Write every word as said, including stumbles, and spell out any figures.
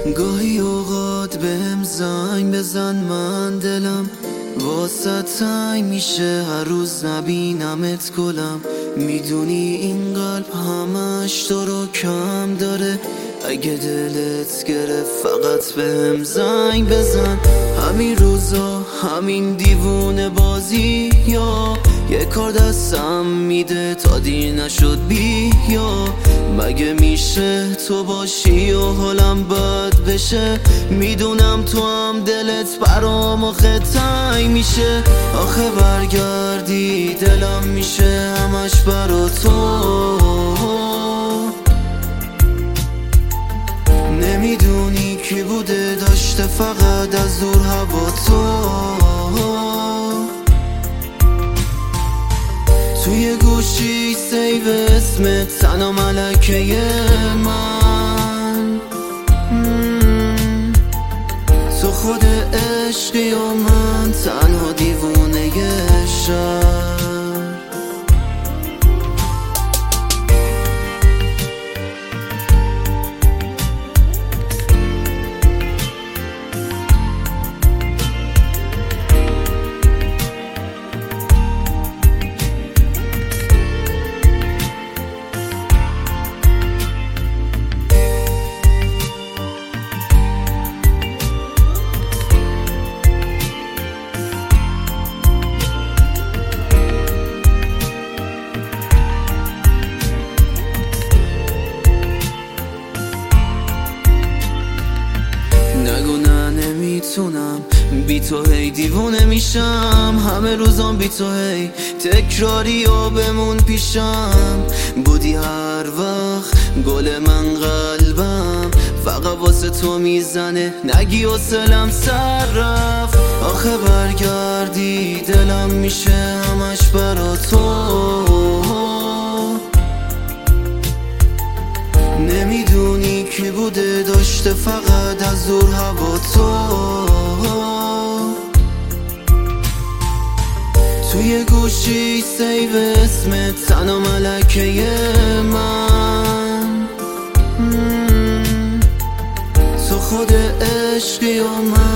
گاهی اوقات بهم زنگ بزن، من دلم واسه تنگ میشه هر روز نبینمت گلم. میدونی این قلب همش تو رو کم داره، اگه دلت گرفت فقط بهم زنگ بزن. همین روزا همین دیوونه بازی یا یه کار دستم میده تا دیر نشد بیا. مگه میشه تو باشی و حالم بد بشه؟ میدونم تو هم دلت برام آخه تنگ میشه. آخه برگردی دلم میشه همش برا تو. نمیدونی کی بوده داشته فقط از دور هوا تو. توی گوشی سیو اسمت تنها ملکه من. تو خود عشقی و من تنها دیوونه شهر. نگو نه نمیتونم بی تو هی دیوونه میشم. همه روزام بی تو هی تکراری و بمون پیشم. بودی هر وقت گل من قلبم، فقط واسه تو میزنه نگی و سلم سر رفت. آخه برگردی دلم میشه همش برا تو. نمیدونی کی بوده داشته فقط از دور هوا تو. توی گوشی سیو اسمت تنها ملکه من. تو خود عشقی و من